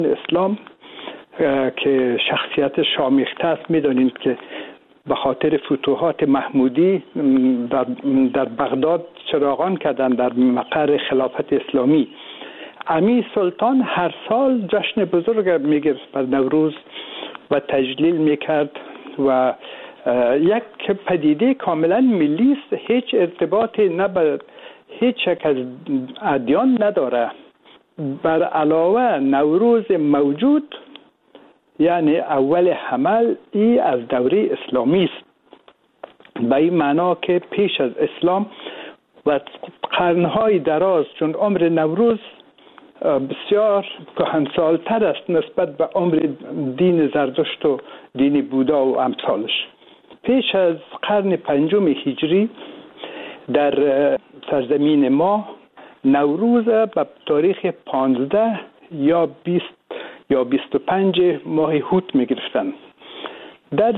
اسلام که شخصیت شامیخته است، میدانید که به خاطر فتوحات محمودی در بغداد چراغان کردن در مقر خلافت اسلامی. امیر سلطان هر سال جشن بزرگ میگرفت بر نوروز و تجلیل میکرد و یک پدیده کاملا ملی است، هیچ ارتباطی نه به هیچ یک از ادیان نداره. بر علاوه نوروز موجود یعنی اول حمل ای از دوره اسلامی است، به این معنا که پیش از اسلام و قرنهای دراز، چون عمر نوروز بسیار کهنسال‌تر است نسبت به عمر دین زرتشت و دین بودا و امثالش. پیش از قرن 5 هجری در سرزمین ما نوروز به تاریخ 15 یا 20 یا 25 ماه هوت می گرفتن. در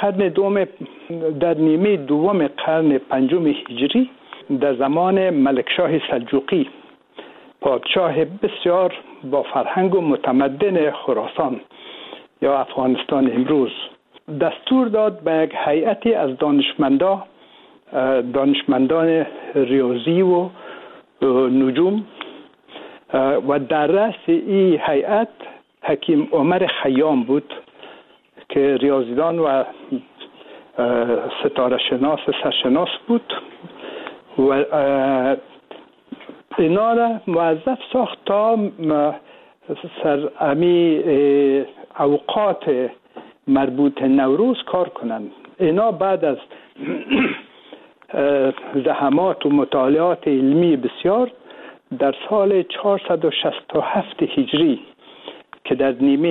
نیمه دوم قرن 5 هجری در زمان ملکشاه سلجوقی، پادشاه بسیار با فرهنگ و متمدن خراسان یا افغانستان امروز، دستور داد به یک هیئتی از دانشمندان ریاضی و نجوم و در رأس این هیئت حکیم عمر خیام بود که ریاضیدان و ستاره شناس سرشناس بود و اینا را موظف ساخت تا اوقات مربوط نوروز کار کنند. اینا بعد از زحمات و مطالعات علمی بسیار در سال 467 هجری که در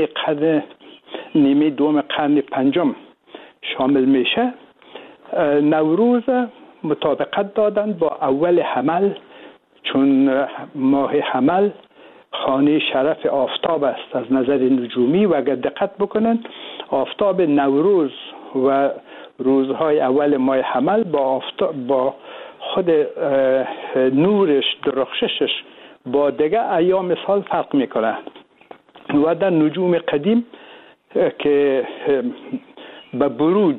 نیمه دوم قرن 5 شامل میشه، نوروز مطابقت دادند با اول حمل، چون ماه حمل خانه شرف آفتاب است از نظر نجومی و اگر دقت بکنن آفتاب نوروز و روزهای اول ماه حمل با خود نورش، درخششش با دیگه ایام سال فرق میکنه و در نجوم قدیم که به بروج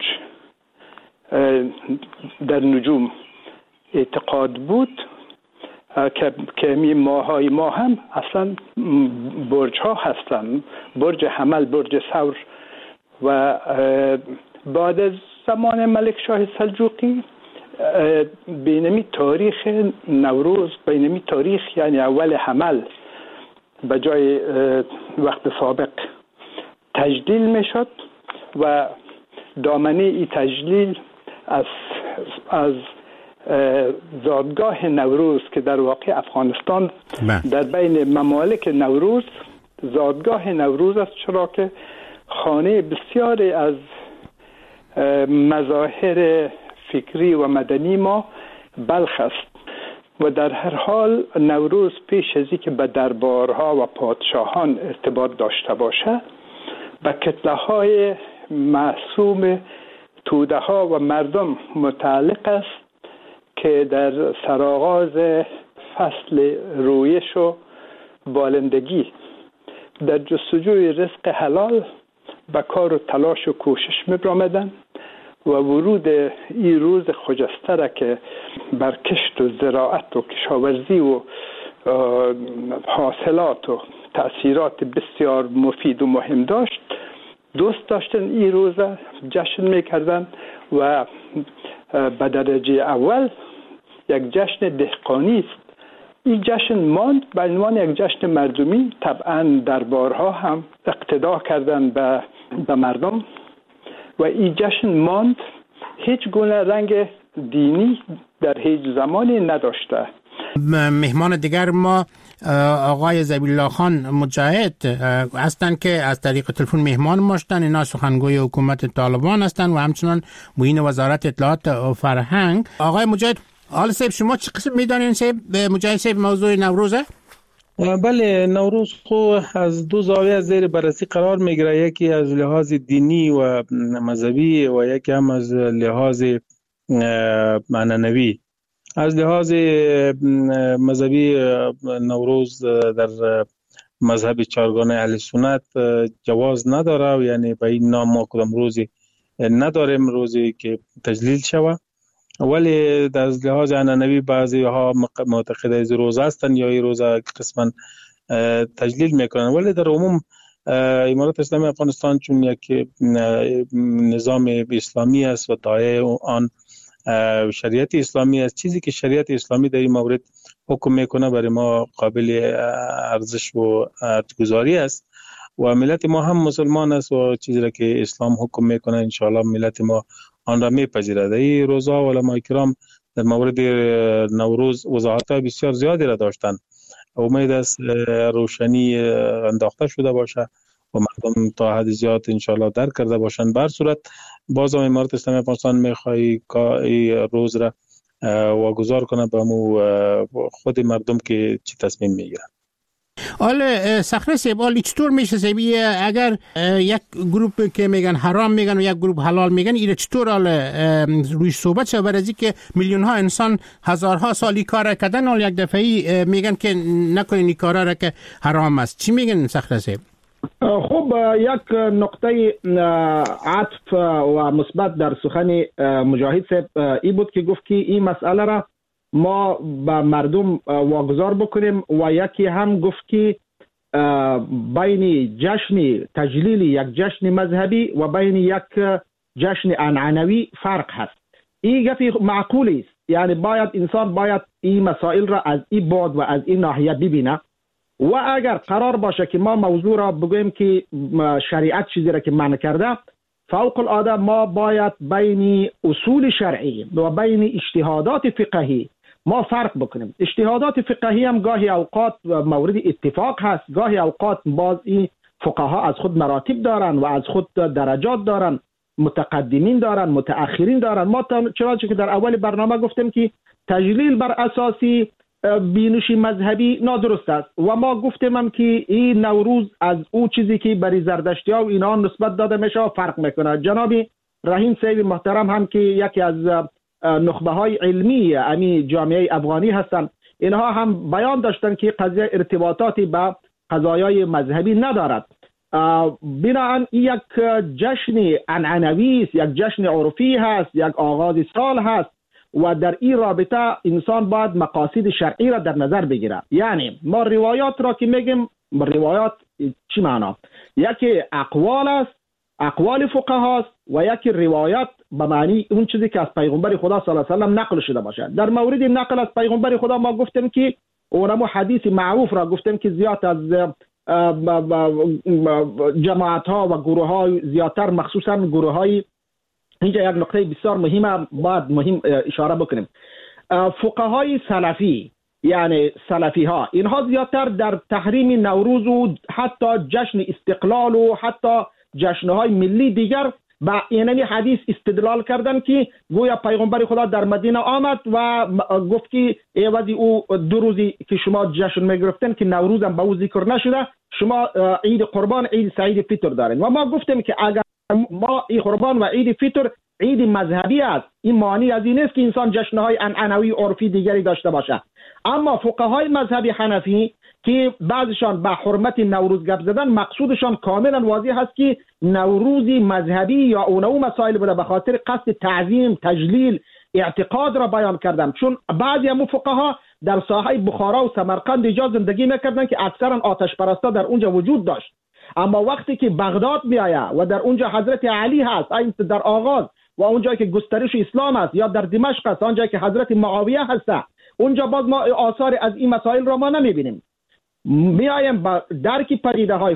در نجوم اعتقاد بود که ماهای ما هم اصلا برج ها هستند، برج حمل، برج ثور. و بعد از زمان ملک شاه سلجوقی بینمی تاریخ نوروز، بینمی تاریخ یعنی اول حمل به جای وقت سابق تجلیل می شد و دامنه ای تجلیل از زادگاه نوروز که در واقع افغانستان در بین ممالک نوروز زادگاه نوروز است، چرا که خانه بسیاری از مظاهر فکری و مدنی ما بلخ است و در هر حال نوروز پیش از اینکه به دربارها و پادشاهان ارتباط داشته باشه به کتله های معصوم توده ها و مردم متعلق است که در سرآغاز فصل رویش و بالندگی در جستجوی رزق حلال به کار و تلاش و کوشش می‌آمدند و ورود این روز خجسته را که بر کشت و زراعت و کشاورزی و حاصلات و تأثیرات بسیار مفید و مهم داشت، دوست داشتن این روز جشن می‌کردند و به درجه اول یک جشن دهقانی است. این جشن ماند به عنوان یک جشن مردمی. طبعا دربارها هم اقتدا کردند به مردم و این جشن ماند، هیچ گونه رنگ دینی در هیچ زمانی نداشته. مهمان دیگر ما آقای ذبیح‌الله خان مجاهد هستند که از طریق تلفن مهمان ما شدن. اینا سخنگوی حکومت طالبان هستند و همچنان معین وزارت اطلاعات و فرهنگ. آقای مجاهد، حال صاحب شما چه قسم میدانین صاحب مجاهد صاحب موضوع نوروزه؟ بله، نوروز خو از دو زاویه زیر بررسی قرار میگیره، یکی از لحاظ دینی و مذهبی و یکی هم از لحاظ معنوی. از لحاظ مذهبی نوروز در مذهب چهارگانه اهل سنت جواز نداره و یعنی به این نام ما کدام روزی نداریم روزی که تجلیل شود، ولی در لحاظ عنعنوی بعضی ها معتقد از روزه هستند یا این روزه قسما تجلیل میکنن، ولی در عموم امارت اسلامی افغانستان چون یک نظام اسلامی است و داعیه آن شریعت اسلامی است، چیزی که شریعت اسلامی در این مورد حکم میکنه برای ما قابل ارزش و ارزش‌گذاری است و ملت ما هم مسلمان است و چیزی را که اسلام حکم میکنه انشاءالله ملت ما آن را میپذیرد. این روزا و علماء کرام در مورد نوروز وضاحت‌های بسیار زیادی را داشتند. امید است روشنی انداخته شده باشه و مردم تا حد زیاد انشاءالله درک کرده باشند. به هر صورت باز هم امارت اسلامی افغانستان میخوای که روز را واگذار کنه به خود مردم که چی تصمیم میگیرن. حالا صخره سیب چطور میشه سیبی اگر یک گروپ که میگن حرام میگن و یک گروپ حلال میگن، ایره چطور روی صحبت شد؟ برای که میلیون ها انسان هزارها سالی کار کردن و یک دفعه میگن که نکنین این کارا را که حرام است. چی میگن صخره سیب؟ خب یک نقطه عطف و مثبت در سخن مجاهد صاحب ای بود که گفت که این مسئله را ما به مردم واگذار بکنیم و یکی هم گفت که بین جشن تجلیل یک جشن مذهبی و بین یک جشن عنعنوی فرق هست. این گفتی معقولی است، یعنی انسان باید این مسائل را از این بعد و از این ناحیه ببینه و اگر قرار باشه که ما موضوع را بگوییم که شریعت چیزی را که منع کرده، فوق العاده ما باید بین اصول شرعی و بین اجتهادات فقهی ما فرق بکنیم. اجتهادات فقهی هم گاهی اوقات مورد اتفاق هست، گاهی اوقات باز این فقها از خود مراتب دارن و از خود درجات دارن، متقدمین دارن، متأخرین دارن. ما چنانچه که در اول برنامه گفتیم که تجلیل بر اساسی بینش مذهبی نادرست است و ما گفتیم هم که این نوروز از او چیزی که برای زردشتی ها و اینا نسبت داده میشه فرق میکنه. جناب رحیم صاحب محترم هم که یکی از نخبه های علمی امی جامعه افغانی هستند، اینها هم بیان داشتن که قضیه ارتباطاتی با قضایای مذهبی ندارد. بنابراین یک جشن عنعنوی است، یک جشن عرفی هست، یک آغاز سال هست و در این رابطه انسان باید مقاصد شرعی را در نظر بگیره. یعنی ما روایات را که میگیم، روایات چی معنا؟ یکی اقوال است، اقوال فقها است و یکی روایات به معنی اون چیزی که از پیغمبر خدا صلی الله علیه و سلم نقل شده باشه. در مورد نقل از پیغمبر خدا ما گفتیم که اونمو حدیث معروف را گفتیم که زیاد از جماعت ها و گروه های زیادتر، مخصوصا گروه های، اینجا یک نقطه بسیار مهم اشاره بکنیم، فقهای سلفی یعنی سلفی ها، اینها زیادتر در تحریم نوروز و حتی جشن استقلال و حتی جشنهای ملی دیگر با اینمی حدیث استدلال کردن که گویا پیغمبر خدا در مدینه آمد و گفت که عوض او 2 روزی که شما جشن میگرفتن که نوروز هم به او ذکر نشده، شما عید قربان، عید سعید فطر دارین. و ما گفتیم که اگر ما این قربان و عید فطر عید مذهبی است، این معنی از این است که انسان جشنهای عنعنوی عرفی دیگری داشته باشه. اما فقهای مذهبی حنفی که بعضشان به حرمت نوروز گپ زدن، مقصودشان کاملا واضح است که نوروزی مذهبی یا اونو مسائل بوده، به خاطر قصد تعظیم، تجلیل، اعتقاد را بیان کردم. چون بعضی هم فقها در ساحه بخارا و سمرقند اینجا زندگی میکردن که اکثرا آتش پرستا در اونجا وجود داشت، اما وقتی که بغداد میآید و در اونجا حضرت علی هست در آغاز و اونجایی که گسترش اسلام است، یا در دمشق است اونجایی که حضرت معاویه هست، اونجا باز ما آثار از این مسائل را ما نمیبینیم. میایم با درک پدیده های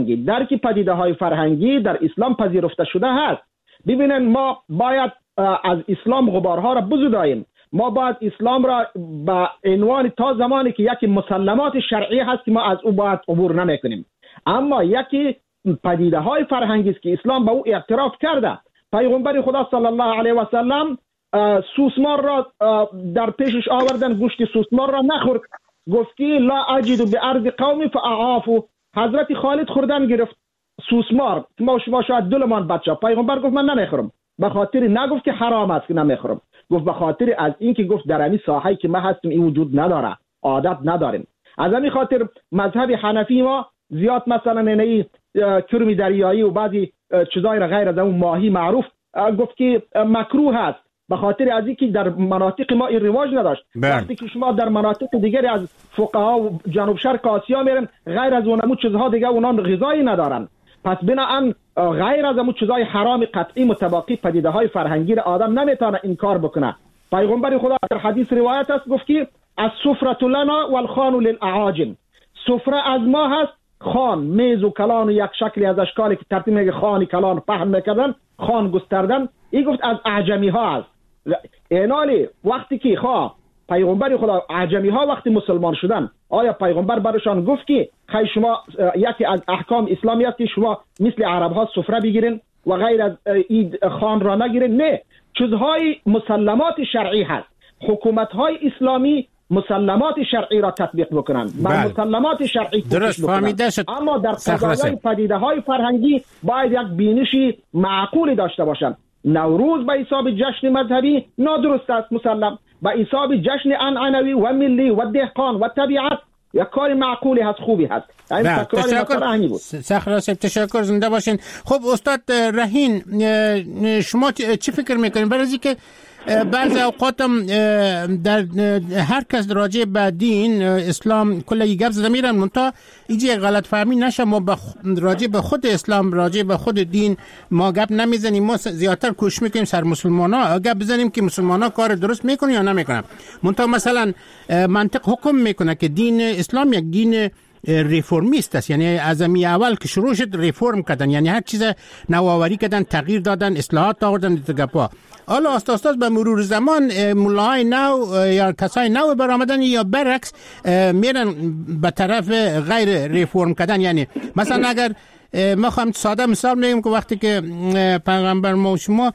فرهنگی در اسلام پذیرفته شده هست. ببینن ما باید از اسلام غبارها را بزداییم، ما باید اسلام را به عنوان تا زمانی که یکی مسلمات شرعی هست که ما از او باید عبور نمیکنیم. اما یکی پدیده های فرهنگی است که اسلام به او اعتراف کرده. پیغمبر خدا صلی الله علیه و سلم سوسمار را در پیشش آوردن، گوشت سوسمار را نخورد، گفت که لا اجد بارض قوم فاعافو. حضرت خالد خوردن گرفت سوسمار، ما شما شاید دلمان بچه. پیغمبر گفت من نمیخورم، به خاطر نگفت که حرام است که نمیخورم، گفت به خاطر از این که گفت در این ساحه‌ای که ما هستیم این وجود نداره، عادت نداریم. از همین خاطر مذهب حنفی ما زیاد مثلا اینی کرم دریایی و بعضی چیزای را غیر از اون ماهی معروف گفت که مکروه هست، به خاطر از اینکه در مناطق ما این رواج نداشت. وقتی که شما در مناطق دیگری از فقها و جنوب شرق آسیا میرن، غیر از اونمو چیزها دیگه اونها غذایی ندارن. پس بنابراین غیر از اون چیزای حرام قطعی متباقی پدیده های فرهنگی را آدم نمیتونه انکار بکنه. پیغمبر خدا در حدیث روایت است گفت که السفره لنا والخوان للاعاجم، سفره از ما هست، خوان میز و کلان و یک شکلی از اشکالی که ترتیب میگه خوان کلان پهن میکردن، خوان گستردن، این گفت از اعجمی ها است. اینالی وقتی که پیغمبر خدا اعجمی ها وقتی مسلمان شدن، آیا پیغمبر برشان گفت که خیلی شما یکی از احکام اسلامی است که شما مثل عرب ها سفره بگیرین و غیر از اید خوان را نگیرین؟ نه، چیزهای مسلمات شرعی هست. حکومت های اسلامی مسلمات شرعی را تطبیق بکنن، بر مسلمات شرعی درست فهمیده شد. اما در قضایای پدیده های فرهنگی باید یک بینشی معقولی داشته باشن. نوروز به حساب جشن مذهبی نادرست است، مسلم. به حساب جشن عنعنوی و ملی و دهقان و طبیعت یک کار معقولی هست، خوبی هست. تشکر. تشکر، زنده باشین. خب استاد رهین، شما چی فکر میکنین؟ برای اینکه بعضی اوقاتم در هر کس راجع به دین اسلام کلی گپ زده میرن، منتها اینجا غلط فهمی نشه، ما راجع به خود اسلام، راجع به خود دین ما گپ نمیزنیم. ما زیادتر کوشش میکنیم سر مسلمانا گپ بزنیم که مسلمانا کار درست میکنن یا نمیکنن. منتها مثلا منطق حکم میکنه که دین اسلام یک دین ریفورمیست است، یعنی از اول که شروع شد ریفورم کردن، یعنی هر چیز نوآوری کردن، تغییر دادن، اصلاحات آوردن دیگه. حالا استاد به مرور زمان مولای نو یا کسای نو برآمدن یا برعکس میرن به طرف غیر ریفورم کردن. یعنی مثلا اگر ما خواهم ساده مثال میگم که وقتی که پیغمبر ما شما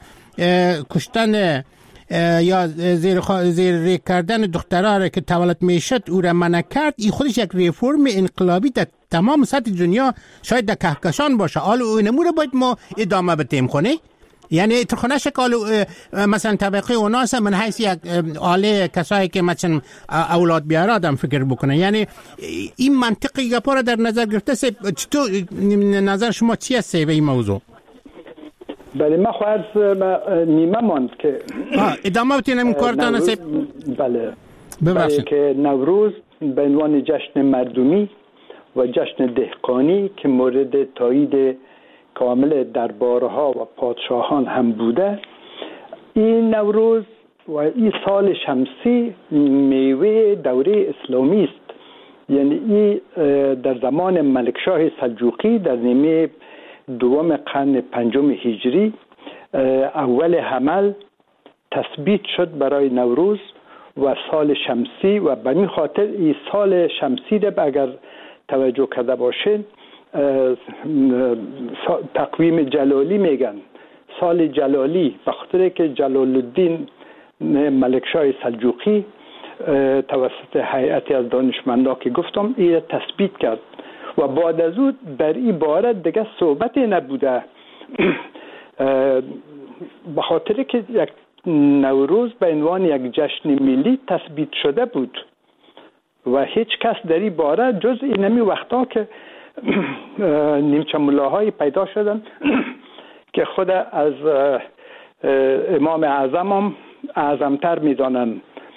کشتن یا زیر ریک کردن دخترها که تولد میشد او را منع کرد، این خودش یک ریفورم انقلابی در تمام سطح دنیا شاید در کهکشان باشه. حالا او نموره باید ما ادامه بدیم خونه، یعنی ترخونه شکل مثلا طبقه اوناس من حیث یک آله کسایی که مثلا اولاد بیاره آدم فکر بکنه. یعنی این منطقی گپا را در نظر گرفته چطور نظر شما چی است به این موضوع؟ بله، ما خواهد نیمه ماند که ادامه بتینم این کارتان است. بله، ببخشید که نوروز به عنوان جشن مردمی و جشن دهقانی که مورد تایید کامل دربارها و پادشاهان هم بوده، این نوروز و این سال شمسی میوه دوره اسلامی است. یعنی این در زمان ملکشاه سلجوقی در نیمه دوم قرن پنجم هجری اول حمل تثبیت شد برای نوروز و سال شمسی، و به این خاطر این سال شمسی ده اگر توجه کرده باشین تقویم جلالی میگن سال جلالی، به خاطر که جلال الدین ملکشاه سلجوقی توسط هیئتی از دانشمندان که گفتم این تثبیت کرد و بعد از او در این باره دیگه صحبت نبوده به خاطر که یک نوروز به عنوان یک جشن ملی تثبیت شده بود و هیچ کس در این باره جز اینمی وقتا که نیمچه ملاهای پیدا شدن که خود از امام اعظم هم اعظمتر میدانن،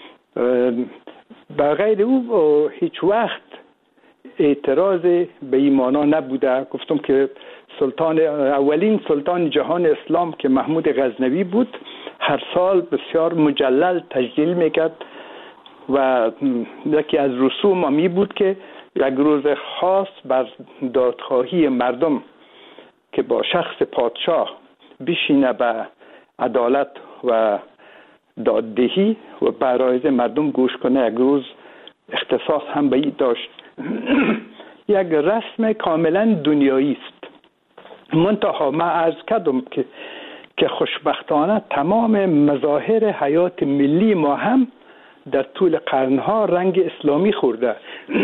بغیر او هیچ وقت اعتراض به ایمانا نبوده. گفتم که اولین سلطان جهان اسلام که محمود غزنوی بود هر سال بسیار مجلل تجلیل میکرد و یکی از رسوم می بود که یک روز خاص بر دادخواهی مردم که با شخص پادشاه بشینه به عدالت و داددهی و برایز مردم گوش کنه، یک روز اختصاص هم به این داشت. یک رسم کاملا دنیایی است. منتها من عرض کردم که خوشبختانه تمام مظاهر حیات ملی ما هم در طول قرنها رنگ اسلامی خورده.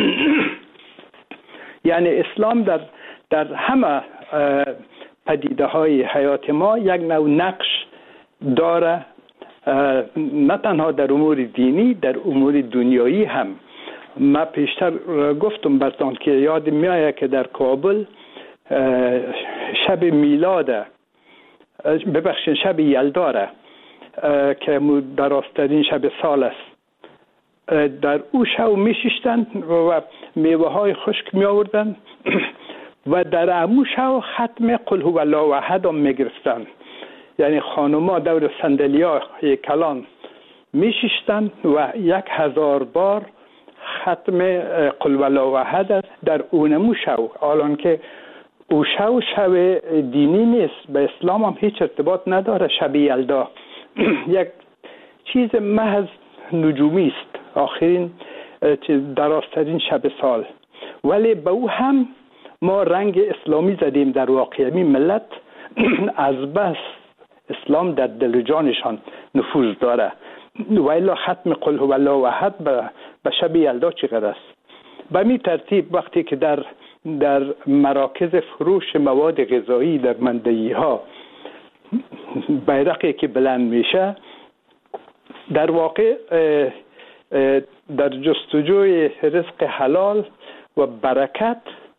یعنی اسلام در همه پدیده های حیات ما یک نوع نقش داره، نه تنها در امور دینی، در امور دنیایی هم. ما پیشتر گفتم براتون که یاد میآید که در کابل شب میلاده، ببخشید شب یلداره که درازترین شب سال است، در او شب میشیشتن و میوه های خشک می آوردن و در امو شب ختم قل هو الله احد هم میگرفتن. یعنی خانوما دور صندلی‌ها کلان میشیشتن و 1000 بار ختم قل هو الله احد در اونمو شب. الان که او شب دینی نیست، به اسلام هم هیچ ارتباط نداره. شب یلدا یک چیز محض نجومی است، آخرین درازترین شب سال، ولی به او هم ما رنگ اسلامی زدیم. در واقع می ملت از بس اسلام در دل و جانشان نفوذ داره و الا ختم قل هو الله احد به شب یلدا چقدر است. به می ترتیب وقتی که در مراکز فروش مواد غذایی در مندهی ها بیرقی که بلند میشه، در واقع در جستجوی رزق حلال و برکت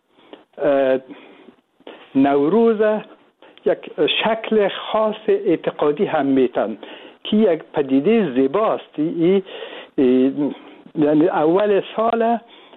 نوروز یک شکل خاص اعتقادی هم میتن که یک پدیده زیباست. یعنی اول سال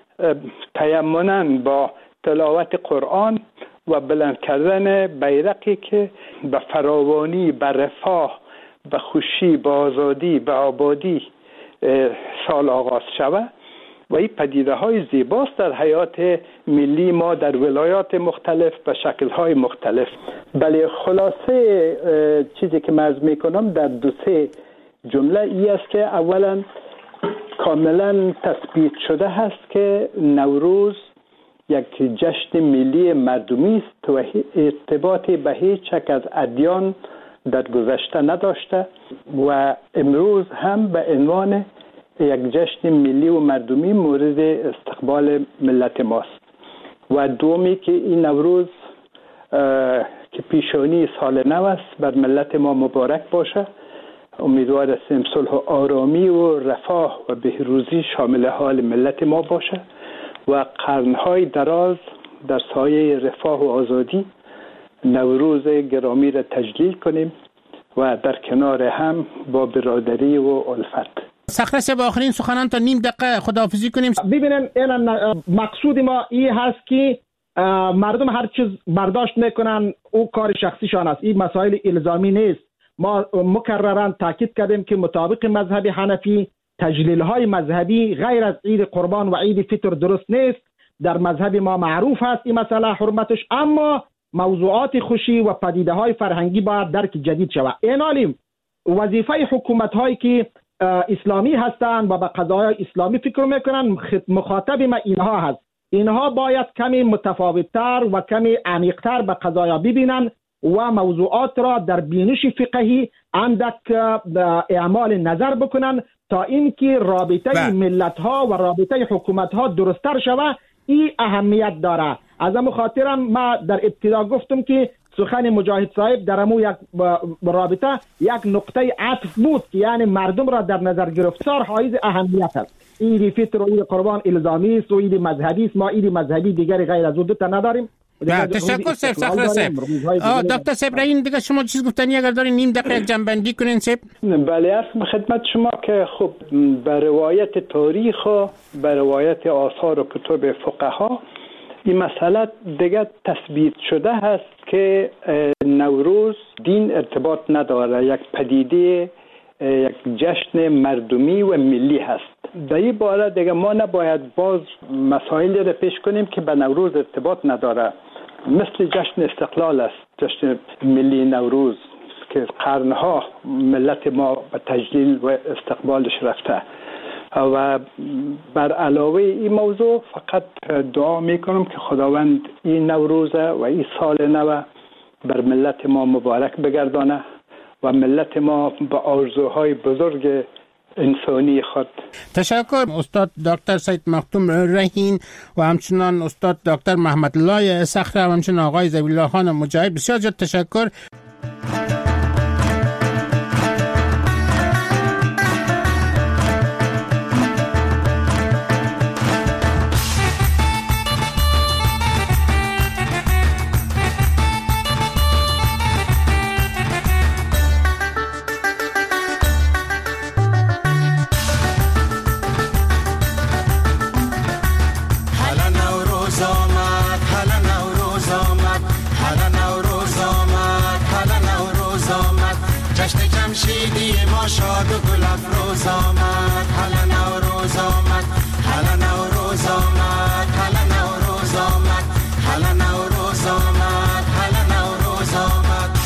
تیمناً با تلاوت قرآن و بلند کردن بیرقی که به فراوانی، به رفاه، به خوشی، به آزادی، به آبادی سال آغاز شود و این پدیده های زیباست در حیات ملی ما در ولایات مختلف به شکل های مختلف. بله، خلاصه چیزی که من عرض میکنم در 2-3 جمله ای است که اولا کاملا تثبیت شده هست که نوروز یک جشن ملی مردمی است و ارتباطی به هیچ یک از ادیان در گذشته نداشته و امروز هم به عنوان یک جشن ملی و مردمی مورد استقبال ملت ماست. و دومی که این نوروز که پیشانی سال نو است بر ملت ما مبارک باشه. امیدوار هستیم صلح و آرامی و رفاه و بهروزی شامل حال ملت ما باشه و قرنهای دراز در سایه رفاه و آزادی نوروز گرامی را تجلیل کنیم و در کنار هم با برادری و الفت. صخره صاحب، آخرین سخنان تا نیم دقیقه خداحافظی کنیم. ببینن این مقصود ما این هست که مردم هر چیز برداشت میکنن او کار شخصیشان است، این مسائل الزامی نیست. ما مکررن تاکید کردیم که مطابق مذهب حنفی تجلیل های مذهبی غیر از عید قربان و عید فطر درست نیست. در مذهب ما معروف است این مسئله حرمتش، اما موضوعات خوشی و پدیده های فرهنگی باید درک جدید شود. اینالیم وظیفه حکومت هایی که اسلامی هستند و به قضایا اسلامی فکر میکنن، مخاطب ما اینها هست. اینها باید کمی متفاوت‌تر و کمی عمیق‌تر به قضایا ببینن و موضوعات را در بینش فقهی اندک اعمال نظر بکنن تا اینکه رابطه ملت ها و رابطه حکومت ها درست‌تر شود. این اهمیت داره. از همون خاطرم ما در ابتدا گفتم که سخن مجاهد صاحب در همون یک رابطه یک نقطه عطف بود که یعنی مردم را در نظر گرفتار حائز اهمیت است. عید فطر و عید قربان الزامی است و عید مذهبی است. ما عید مذهبی دیگری غیر از اون دو تا نداریم. تشکر صاحب. صخره صاحب. دکتر صاحب رین دیگه شما چیز گفتنی اگر دارین نیم دقیقه جنبندی کنین صاحب. بله، عرض خدمت شما که خب به روایت تاریخ و به روایت آثار و کتب فقها این مسئله دیگه تثبیت شده هست که نوروز دین ارتباط نداره، یک پدیده، یک جشن مردمی و ملی هست. در این باره دیگه ما نباید باز مسائلی را پیش کنیم که به نوروز ارتباط نداره. مثل جشن استقلال است، جشن ملی نوروز که قرنها ملت ما به تجلیل و استقبالش رفته. و بر علاوه این موضوع فقط دعا میکنم که خداوند این نوروز و این سال نو بر ملت ما مبارک بگردانه و ملت ما به آرزوهای بزرگ انسانی خود. تشکر استاد دکتر سید مختوم رهین و همچنان استاد دکتر محمد الله صخره و همچنان آقای ذبیح الله خان مجاهد. بسیار زیاد تشکر. جمشیدی ما شاد و گل افروز آمد، هلا نوروز آمد، هلا نوروز آمد، هلا نوروز آمد، هلا نوروز آمد، هلا نوروز آمد.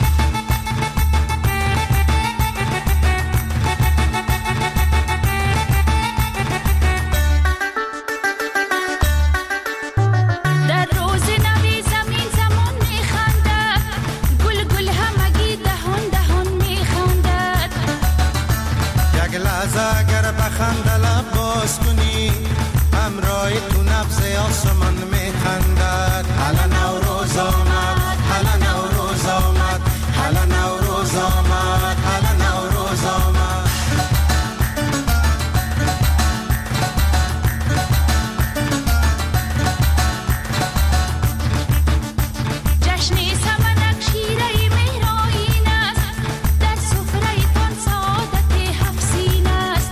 در روز نوی زمین زمان میخندد، گل گل همگی دهان دهان میخندد. یک لحظه اگر بخنده لب باز کنی، همراه تو نبض آسمان میخندد. هلا نوروز آمد، هلا نوروز آمد، هلا نوروز آمد، هلا نوروز آمد. جشن سمنک شیره مهرآیین است، در سفره تان سعادت هفسین است.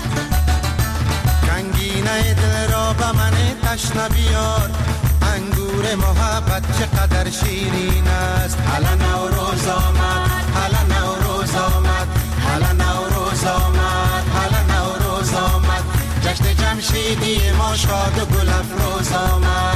کنگینه دل را به من تشنه بیار، انگور محبت چقدر شیرین است. هلا نوروز آمد، هلا نوروز آمد، هلا نوروز آمد، هلا نوروز آمد. جشن جمشیدی ما شاد و گل افروز آمد.